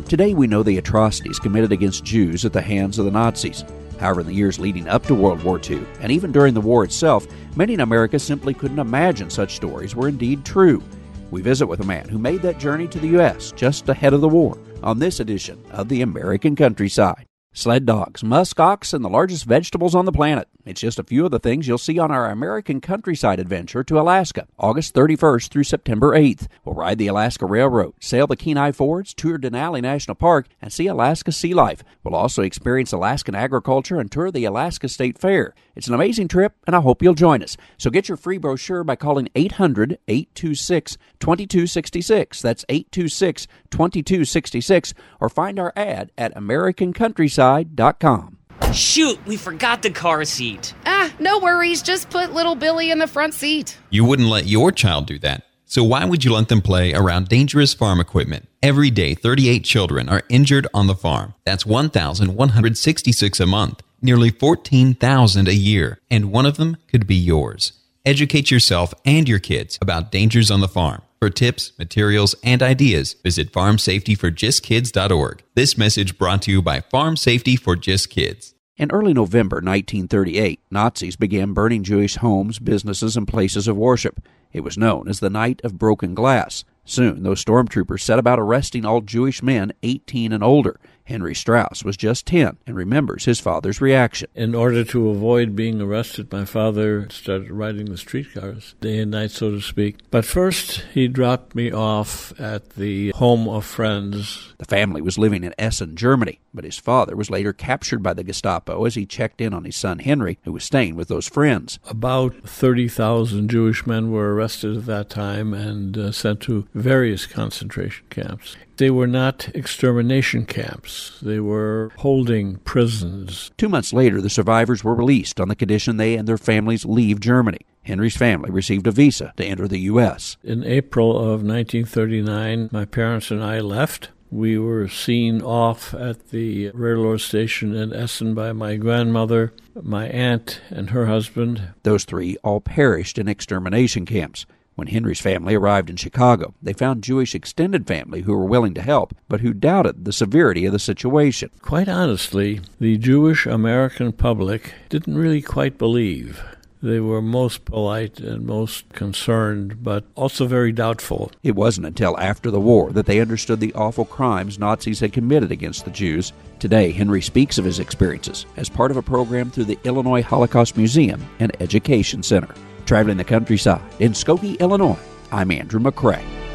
Today we know the atrocities committed against Jews at the hands of the Nazis. However, in the years leading up to World War II, and even during the war itself, many in America simply couldn't imagine such stories were indeed true. We visit with a man who made that journey to the U.S. just ahead of the war on this edition of the American Countryside. Sled dogs, musk ox, and the largest vegetables on the planet. It's just a few of the things you'll see on our American Countryside adventure to Alaska, August 31st through September 8th. We'll ride the Alaska Railroad, sail the Kenai Fords, tour Denali National Park, and see Alaska sea life. We'll also experience Alaskan agriculture and tour the Alaska State Fair. It's an amazing trip, and I hope you'll join us. So get your free brochure by calling 800-826-2266. That's 826-2266, or find our ad at AmericanCountryside.com. Shoot, we forgot the car seat. No worries. Just put little Billy in the front seat. You wouldn't let your child do that. So why would you let them play around dangerous farm equipment? Every day, 38 children are injured on the farm. That's 1,166 a month, nearly 14,000 a year, and one of them could be yours. Educate yourself and your kids about dangers on the farm. For tips, materials, and ideas, visit farmsafetyforjustkids.org. This message brought to you by Farm Safety for Just Kids. In early November 1938, Nazis began burning Jewish homes, businesses, and places of worship. It was known as the Night of Broken Glass. Soon, those stormtroopers set about arresting all Jewish men 18 and older. Henry Strauss was just 10 and remembers his father's reaction. In order to avoid being arrested, my father started riding the streetcars, day and night, so to speak. But first, he dropped me off at the home of friends. The family was living in Essen, Germany, but his father was later captured by the Gestapo as he checked in on his son Henry, who was staying with those friends. About 30,000 Jewish men were arrested at that time and sent to various concentration camps. They were not extermination camps. They were holding prisons. 2 months later, the survivors were released on the condition they and their families leave Germany. Henry's family received a visa to enter the U.S. In April of 1939, my parents and I left. We were seen off at the railroad station in Essen by my grandmother, my aunt, and her husband. Those three all perished in extermination camps. When Henry's family arrived in Chicago, they found Jewish extended family who were willing to help, but who doubted the severity of the situation. Quite honestly, the Jewish American public didn't really quite believe. They were most polite and most concerned, but also very doubtful. It wasn't until after the war that they understood the awful crimes Nazis had committed against the Jews. Today, Henry speaks of his experiences as part of a program through the Illinois Holocaust Museum and Education Center. Traveling the countryside in Skokie, Illinois, I'm Andrew McCrae.